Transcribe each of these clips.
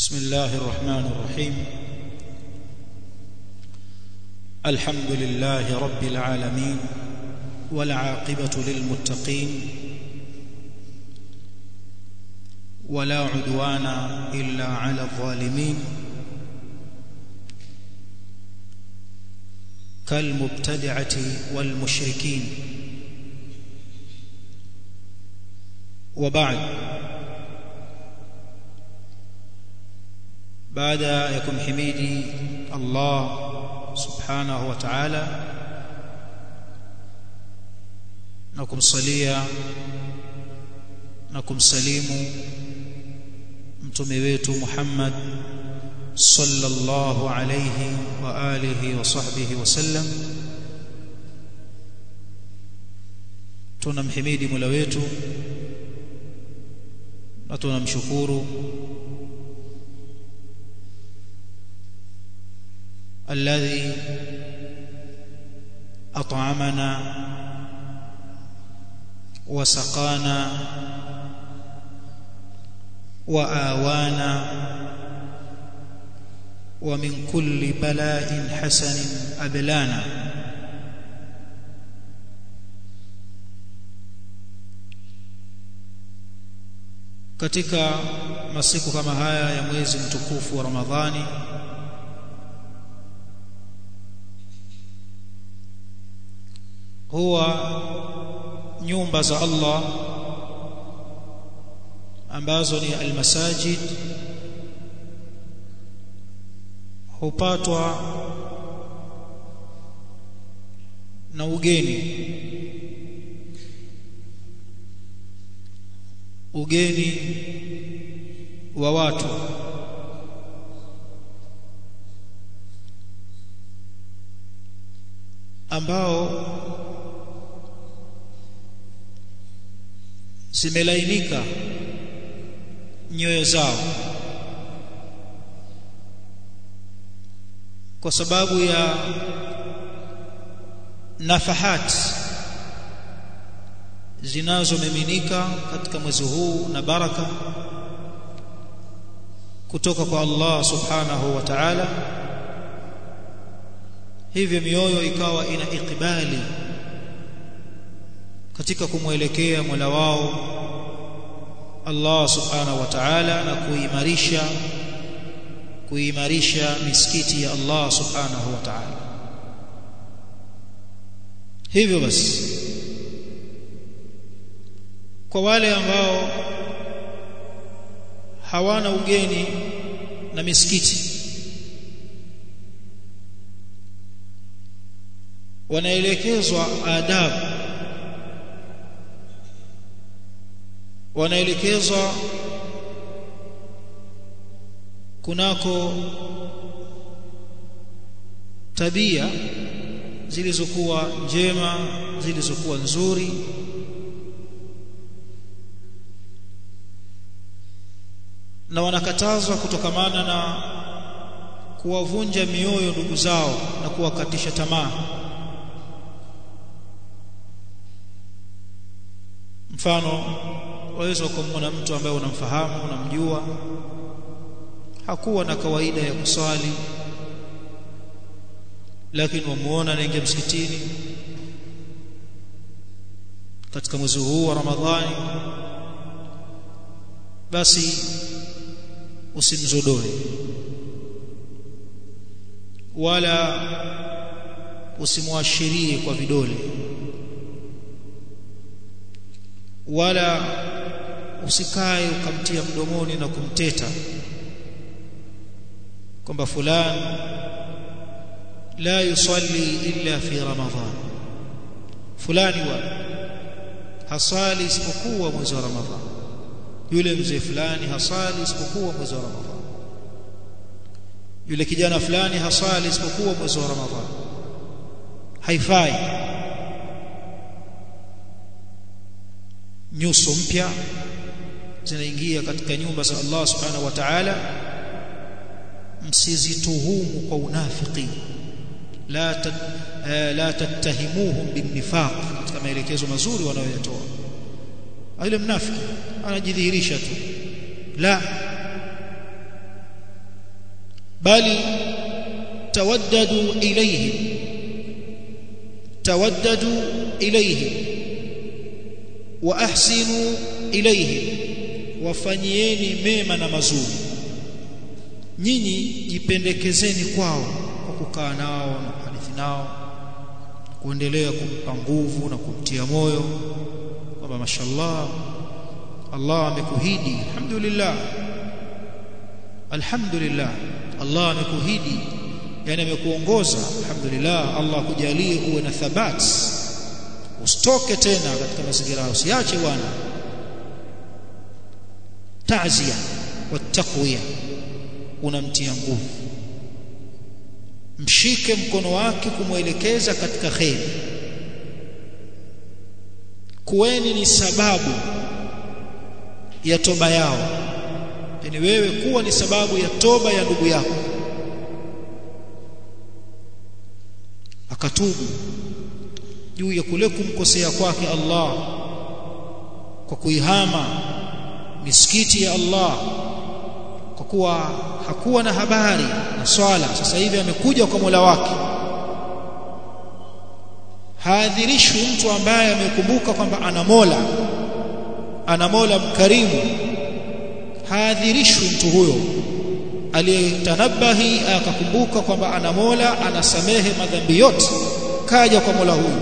بسم الله الرحمن الرحيم الحمد لله رب العالمين والعاقبة للمتقين ولا عدوان إلا على الظالمين كالمبتدعة والمشركين وبعد بعد يكم حميدي الله سبحانه وتعالى نكم صليا نكم سليموا mtume wetu Muhammad sallallahu alayhi wa alihi wa sahbihi wasallam. Tunamhimidi Mola wetu na tunamshukuru alladhi at'amana wa saqana وآوانا ومن كل بلاء حسن أبلانا. katika masiku kama haya ya mwezi mtukufu wa Ramadhani huwa nyumba za Allah ambazo ni almasajid hupatwa na ugeni wa watu ambao zimelainika nyoyo zao kwa sababu ya nafahat zinazomiminika katika mwezi huu na baraka kutoka kwa Allah subhanahu wa ta'ala. Hivyo mioyo ikawa ina ikibali katika kumwelekea Mola wao Allah subhanahu wa ta'ala na kuimarisha misikiti ya Allah subhanahu wa ta'ala. Hivyo basi kwa wale ambao hawana ugeni na misikiti wanaelekezwa adabu, wanaelekezwa kunako tabia zilizokuwa njema, zilizokuwa nzuri, na wanakatazwa kutokamana na kuwavunja mioyo ndugu zao na kuwakatisha tamaa. Mfano, waweza kumwona mtu ambaye unamfahamu, unamjua, hakuwa na kawaida ya kusali, lakini wamuona anaingia msikitini katika mwezi huu wa Ramadhani, basi usimzodoe wala usimwashirie kwa vidole wala usikae ukamtia mdomoni na kumteta kwamba fulani la yusalli illa fi Ramadhan, fulani hasali isipokuwa mwezi wa Ramadhan, yule mzee fulani hasali isipokuwa mwezi wa Ramadhan, yule kijana fulani hasali isipokuwa mwezi wa Ramadhan. Haifai. Nyuso mpya zinaingia katika nyumba za Allah subhanahu wa ta'ala. Msizituhumu kwa unafiki, la tattahimuhum binnifaq, katika maelekezo mazuri wanayoyatoa. Yule mnafiki anajidhihirisha tu, la bali tawaddadu ilayhi wa ahsinu ilayhi, wafanyieni mema na mazuri, nyinyi jipendekezeni kwao kwa kukaa nao na kuhadithi nao, kuendelea kumpa nguvu na kumtia moyo kwamba mashallah Allah amekuhidi, alhamdulillah Allah amekuhidi, yani amekuongoza, alhamdulillah Allah akujalie uwe na thabat, usitoke tena katika mazingira, usiache bwana. Ta'ziya wa taqwiya, unamtia nguvu, mshike mkono wake kumwelekeza katika khair, kuweni ni sababu ya toba yao, yani wewe kuwa ni sababu ya toba ya ndugu yako, akatubu juu ya kule kumkosea kwake Allah kwa kuihama misikiti ya Allah, kwa kuwa hakuwa na habari na swala. Sasa hivi amekuja kwa Mola wake. Haadhirishwi mtu ambaye amekumbuka kwamba ana Mola mkarimu, haadhirishwi mtu huyo aliyetanabahi akakumbuka kwamba ana Mola anasamehe madhambi yote, kaja kwa Mola huyu.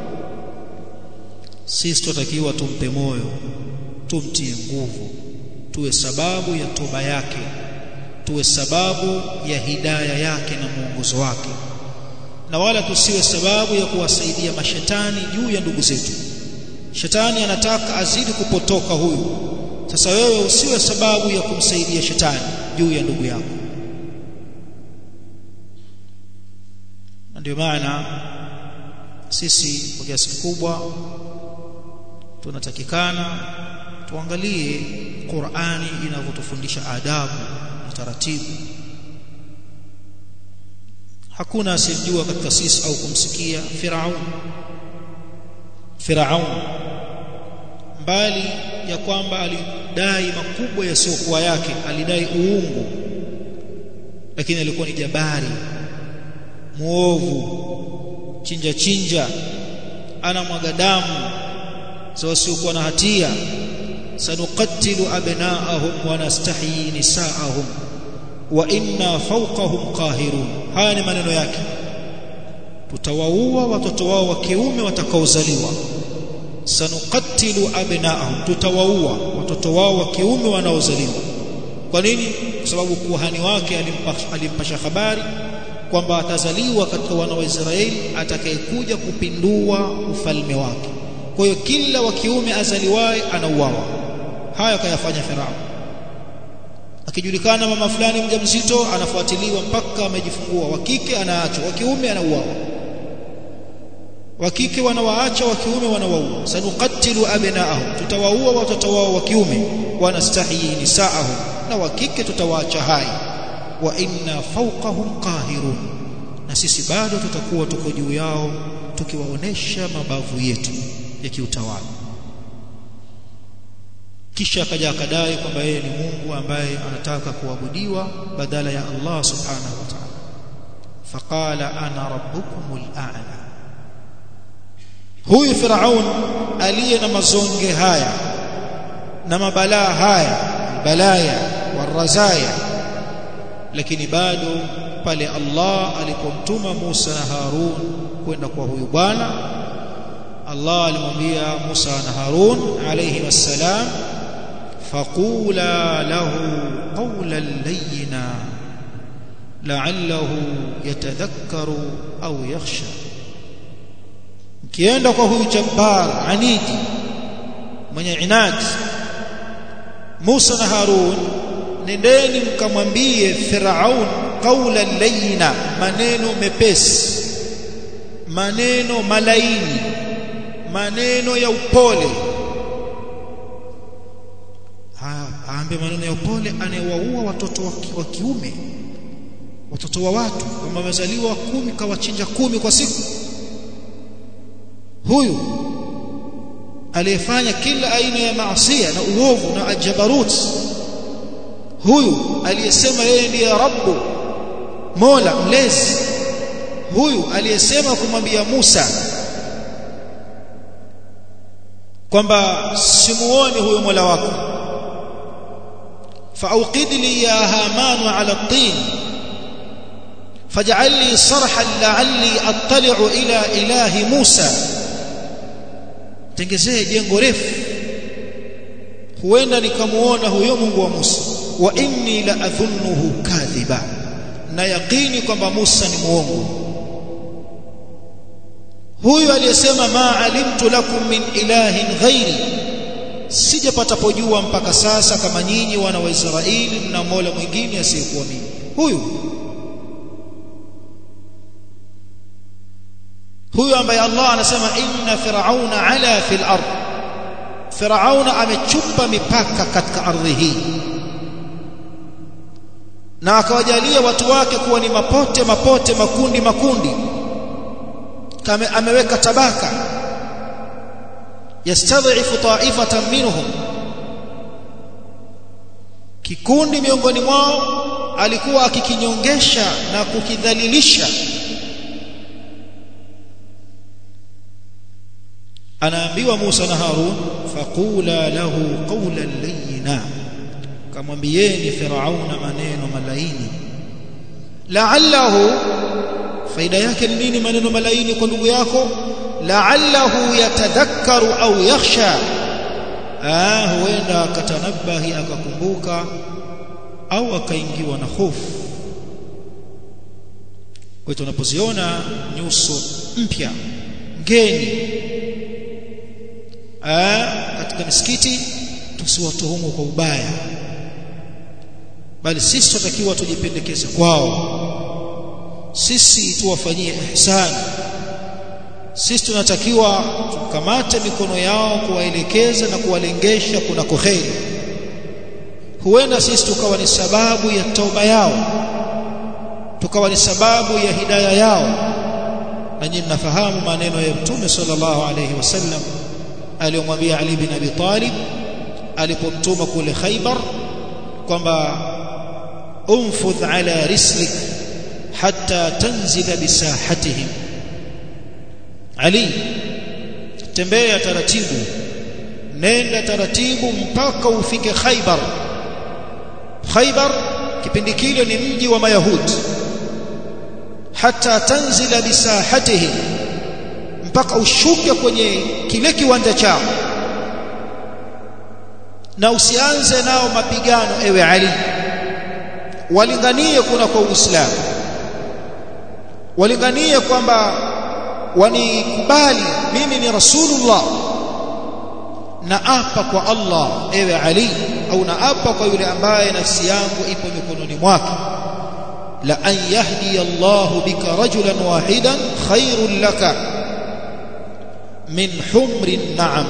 Sisi tunatakiwa tumpe moyo, tumtie nguvu, tuwe sababu ya toba yake, tuwe sababu ya hidayah yake na mwongozo wake, na wala tusiwe sababu ya kuwasaidia mashetani juu ya ndugu zetu. Shetani anataka azidi kupotoka huyu, sasa wewe usiwe sababu ya kumsaidia shetani juu ya ndugu yako. Ndio maana sisi kwa kiasi kikubwa tunatakikana tuangalie Qur'ani inavyotufundisha adabu na taratibu. Hakuna asiyejua katika sisi au kumsikia Firaun, mbali ya kwamba alidai makubwa yasiyokuwa yake, alidai uungu, lakini alikuwa ni jabari muovu, chinja, anamwaga damu za wasiokuwa na hatia. Sanuqattilu abnaahum wa nastahyi nisaahum wa inna fawqahum qahirun. Haya ni maneno yake. Tutawaua watoto wao wa kiume watakaozaliwa. Sanuqattilu abnaahum, tutawaua watoto wao wa kiume wanaozaliwa. Kwa nini? Kwa sababu kuhani wake alimpasha habari kwamba atazaliwa katika wana wa Israeli atakayekuja kupindua ufalme wake. Kwa hiyo kila wa kiume azaliwaye anauawa. Haya kayafanya Farao. Akijulikana mama fulani mjamzito, anafuatiliwa mpaka amejifungua. Wa kike anaachwa, wa kiume anauawa. Wa kike wanawaacha, wa kiume wanawaua. Sanuqattilu abnaahum, tutawaua watoto wao wa kiume, wa nastahyi nisaahum, na wa kike tutawaacha hai. Wa inna fawqahum qahirun, na sisi bado tutakuwa tuko juu yao tukiwaonesha mabavu yetu ya kiutawala. Kisha akaja akadai kwamba yeye ni Mungu ambaye anataka kuabudiwa badala ya Allah subhanahu wa ta'ala. Faqala ana rabbukumul a'la. Huyu Firaun aliye na mazonge haya na mabalaa haya, balaya warazaya, lakini bado pale Allah alipomtuma Musa na Harun kwenda kwa huyu bwana, Allah alimwambia Musa na Harun alayhi wassalam, faqula lahu qawlan layyina la'allahu yatadhakkaru au yakhsha. Mkienda kwa huyu jabbar anidi mwenye inadi, Musa na Harun, nendeni mkamwambie Firaun qawlan layyina, maneno mepesi, maneno malaini, maneno ya upole. Aambe maneno ya upole, anayewaua watoto wa kiume, watoto wa watu kama wamezaliwa 10 kawachinja 10 kwa siku. Huyu aliyefanya kila aina ya maasiya na uovu na ajabarut, huyu aliyesema yeye ndiye Rabbu Mola mlezi huyu aliyesema kumwambia Musa kwamba simuone huyo Mola wako, fauqid li ya Haman ala at-tin faj'al li sarhan la'alli attali'u ila ilahi Musa, tengezee jengo refu huenda nikamuona huyo Mungu wa Musa. Wa inni la adhunnuhu kadhiba, na yaqini kwamba Musa ni muongo. Huyu aliyesema ma alimtu lakum min ilahin ghairi, sijapata pojua mpaka sasa kama nyinyi wana wa Israeli mna Mola mwingine asiyekuwa mimi. Huyu ambaye Allah anasema inna fir'auna ala fil ard, Firauna amechupa mipaka katika ardhi hii na akawajalia watu wake kuwa ni mapote mapote, makundi makundi, kama ameweka tabaka, yastadhifu ta'ifatan minhum, kikundi miongoni mwao alikuwa akikinyongesha na kukidhalilisha. Anaambiwa Musa na Harun, faqula lahu qawlan layyina, kamwambieni Firauna maneno malaini. La'allahu, faida yake ni nini maneno malaini kwa ndugu yako? La'allahu yatadhakkaru au yakhsha, huenda akatanabahi akakumbuka au akaingiwa na hofu. Kwa hiyo tunapoziona nyuso mpya ngeni katika misikiti, tusiwatuhumu kwa ubaya, bali sisi tunatakiwa tujipendekeze kwao, sisi tuwafanyie ihsani. Sisi tunatakiwa tukamate mikono yao kuwaelekeza na kuwalengesha kuna kheri. Huenda sisi tukawa ni sababu ya toba yao, tukawa ni sababu ya hidayah yao. Na nyinyi mnafahamu maneno ya Mtume sallallahu alayhi wasallam aliyomwambia Ali bin Abi Talib alipomtuma kule Khaybar kwamba unfudh ala rislik hatta tanzila bisahatihim, Ali, tembea taratibu, nenda taratibu mpaka ufike Khaybar. Khaybar kipindi kile ni mji wa Mayahudi. Hatta tanzila bisahatihim, mpaka ushuke kwenye kile kiwanja chao, na usianze nao mapigano ewe Ali. Walinganie kuna kwa Uislamu, walinganie kwamba wanikubali mimi ni Rasulullah. Na apa kwa Allah ewe Ali, au na apa kwa yule ambaye nafsi yangu ipo mikononi mwake, la an yahdi Allah bika rajulan wahidan khairul laka min humrin na'am,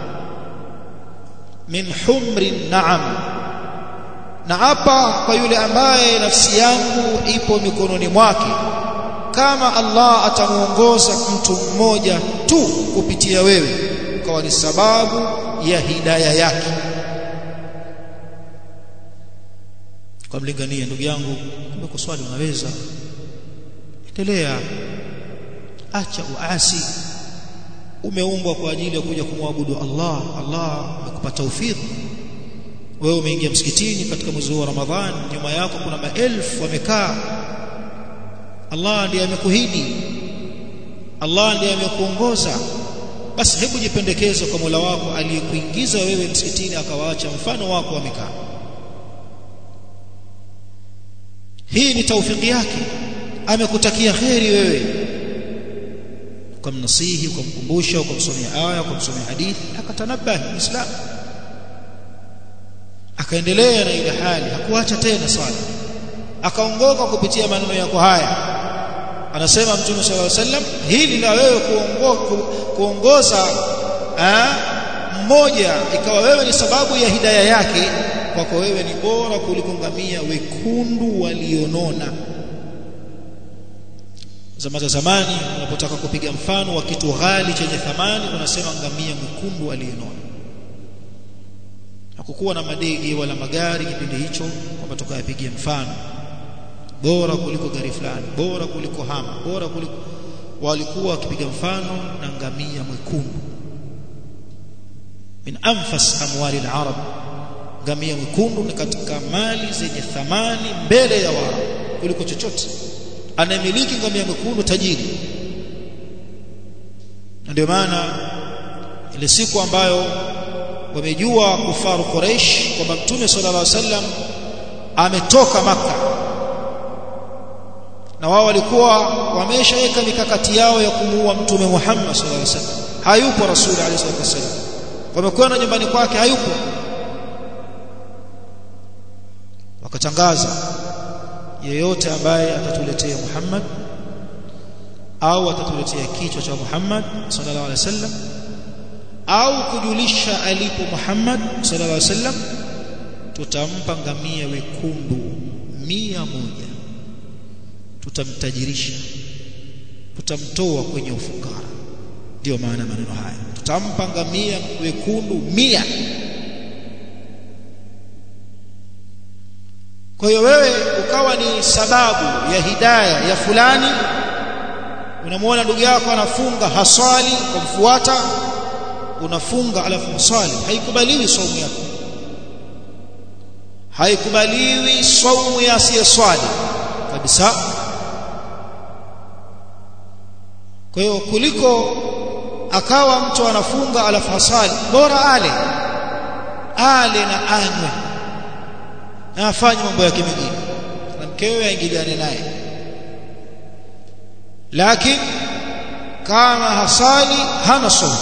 min humrin na'am. Na hapa kwa yule ambaye nafsi yangu ipo mikononi mwake, kama Allah atamuongoza mtu mmoja tu kupitia wewe, ukawa ni sababu ya hidayah yake. Kwa mlingania ndugu yangu, kumbe swali unaweza endelea, acha uasi. Umeumbwa kwa ajili ya kuja kumwabudu Allah. Allah amekupa taufiki. Wewe umeingia msikitini katika mwezi wa Ramadhani, nyuma yako kuna maelfu wamekaa. Allah ndiye amekuhidi, Allah ndiye amekuongoza. Basi hebu jipendekeze kwa Mola wako aliyekuingiza wewe msikitini akawaacha mfano wako wamekaa. Hii ni taufiki yake, amekutakia kheri wewe, ukamnasihi, ukamkumbusha, ukamsomea aya, ukamsomea hadithi, akatanabahi Muislamu, akaendelea na ile hali, hakuacha tena swala, akaongoka kupitia maneno yako haya. Anasema Mtume sallallahu alaihi wasallam, hili la wewe kuongoza mmoja ikawa wewe ni sababu ya hidayah yake, kwako wewe ni bora kuliko ngamia wekundu walionona. Zama za zamani unapotaka kupiga mfano wa kitu ghali chenye thamani, unasema ngamia mwekundu alionona. Hakukuwa na madege wala magari kipindi hicho kwamba tukayapigia mfano. bora kuliko gari fulani, bora kuliko hama, bora kuliko. Walikuwa wakipiga mfano na ngamia mwekundu, min anfas amwali al-arab. Ngamia mwekundu ni katika mali zenye thamani mbele ya wao kuliko chochote. Anamiliki ngamia mwekundu tajiri. Ndio maana ile siku ambayo wamejua kufaru Quraysh kwamba Mtume sallallahu alaihi wasallam ametoka Makka, na wao walikuwa wameshaweka mikakati yao ya kumuua Mtume Muhammad sallallahu alaihi wasallam. Hayupo Rasuli alaihi wasallam, wamekwenda nyumbani kwake, hayupo. Wakatangaza, yeyote ambaye atatuletea Muhammad au atatuletea kichwa cha Muhammad sallallahu alaihi wasallam au kujulisha alipo Muhammad sallallahu alaihi wasallam, tutampa ngamia wekundu 100, tutamtajirisha, tutamtoa kwenye ufukara. Ndio maana maneno haya, tutampa ngamia wekundu 100. Kwa hiyo wewe ukawa ni sababu ya hidayah ya fulani, unamuona ndugu yako anafunga haswali, kumfuata, unafunga alafu mswali, haikubaliwi saumu yako, haikubaliwi saumu ya asiyeswali kabisa. Kwa hiyo kuliko akawa mtu anafunga alafu haswali, bora ale na anywe na afanye mambo yake mengine na mkewe aingiliane naye. Lakini kama hasali hana saumu.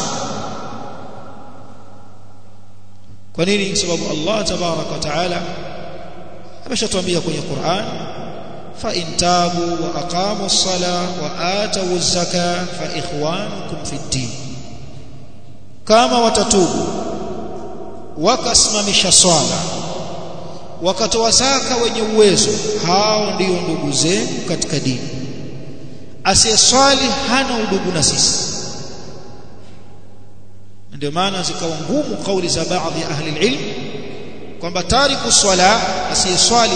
Kwa nini? Sababu Allah tabaraka wa taala ameshatuambia kwenye Qur'an, fa in tabu wa aqamu as-salah wa atu az-zakah fa ikhwanukum fi ad-din. Kama watatubu wakasimamisha swala wakatoa zaka wenye uwezo, hao ndio ndugu zenu katika dini. Asiyeswali hana udugu na sisi. Ndio maana zikawa ngumu kauli za baadhi ya ahli ilm kwamba tariku swala, asiyeswali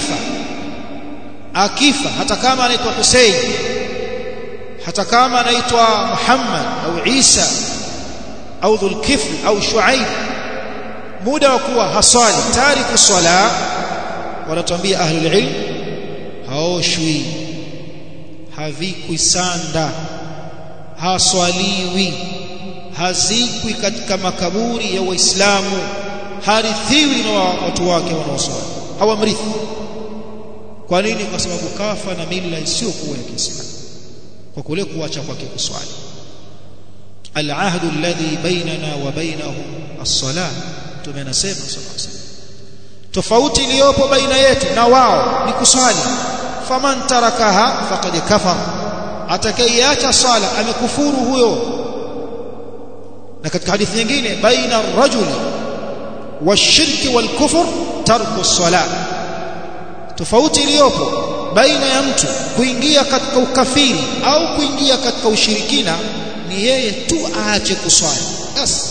akifa hata kama anaitwa Hussein, hata kama anaitwa Muhammad au Isa au Dhulkifl au Shuaib, muda wa kuwa haswali tariku swala, wanatuambia ahli ilm haoshwi, havikwi sanda, haswaliwi, hazikwi katika makaburi ya Waislamu, harithiwi na watu wake wanaoswali, hawamrithi. Kwa nini? Kwa sababu kafa na mila isiyokuwa ya Kiislamu, kwa kule kuacha kwake kuswali. Al-ahdu alladhi bainana wa bainahum as-salah, tumenasema sallallahu alaihi wasallam, tofauti iliyopo baina yetu na wao ni kuswali. Faman tarakaha faqad kafara, atakayeacha swala amekufuru huyo. Na katika hadithi nyingine, baina ar-rajuli wash-shirki wal-kufr tarku as-salah, tofauti iliyopo baina ya mtu kuingia katika ukafiri au kuingia katika ushirikina ni yeye tu aache kuswali. Basi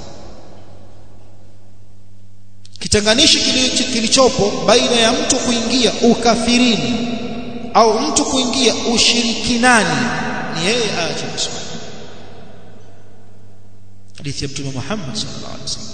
kitenganishi kilichopo baina ya mtu kuingia ukafirini au mtu kuingia ushirikinani ni yeye aache kuswali. Hadithi ya Mtume Muhammad sallallahu alaihi wasallam.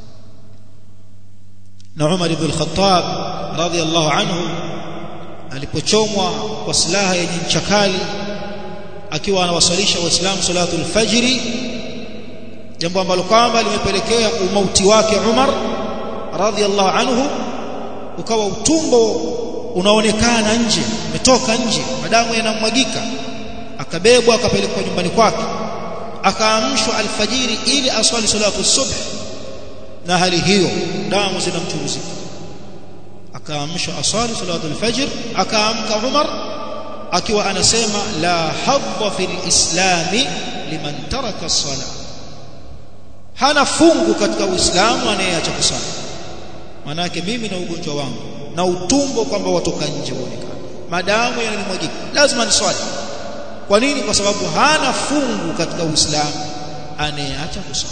Na Umar ibn al-Khattab radhiyallahu anhu alipochomwa kwa silaha yenye ncha kali akiwa anawasalisha waislamu salatul fajri, jambo ambalo kwamba limepelekea umauti wake Umar radhiyallahu anhu, ukawa utumbo unaonekana nje, umetoka nje, madamu yanamwagika, akabebwa akapelekwa nyumbani kwake, akaamshwa alfajiri ili aswali salatu subh, na hali hiyo damu zinamchuruzika, akaamshwa aswali salatu alfajr. Akaamka Umar akiwa anasema la hadha fil islami liman taraka as-salah, hana fungu katika Uislamu anayeacha kusali. Maana yake mimi na ugonjwa wangu na utumbo kwamba watoka nje uonekana, madamu yananimwagika, lazima niswali. Kwa nini? Kwa sababu hana fungu katika Uislamu anayeacha kusali.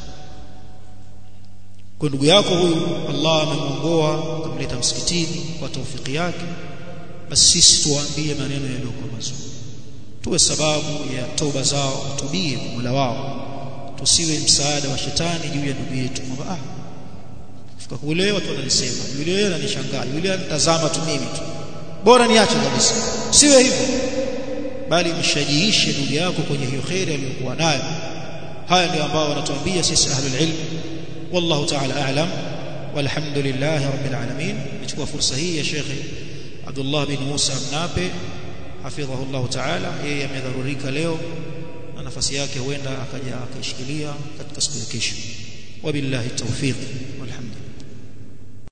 Kwa ndugu yako huyu Allah amemuongoa, akamleta msikitini kwa taufiki yake, basi sisi tuwaambie maneno yaliyokuwa mazuri, tuwe sababu ya toba zao, watubie kwa Mola wao, tusiwe msaada wa shetani juu ya ndugu yetu kwamba fika kule watu wanalisema, yule ananishangaa, yule anatazama tu mimi tu, bora niache kabisa. Siwe hivyo, bali mshajiishe ndugu yako kwenye hiyo khairi aliyokuwa nayo. Haya ndio ambao wanatuambia sisi ahlul ilm. Wallahu ta'ala a'lam, walhamdulillahi rabbil alamin. Nichukua fursa hii ya Sheikh Abdullah bin Musa Mnape hafidhahu Allah ta'ala, yeye amedharurika leo na nafasi yake huenda akaja akaishikilia katika siku ya kesho. Wabillahi tawfiq.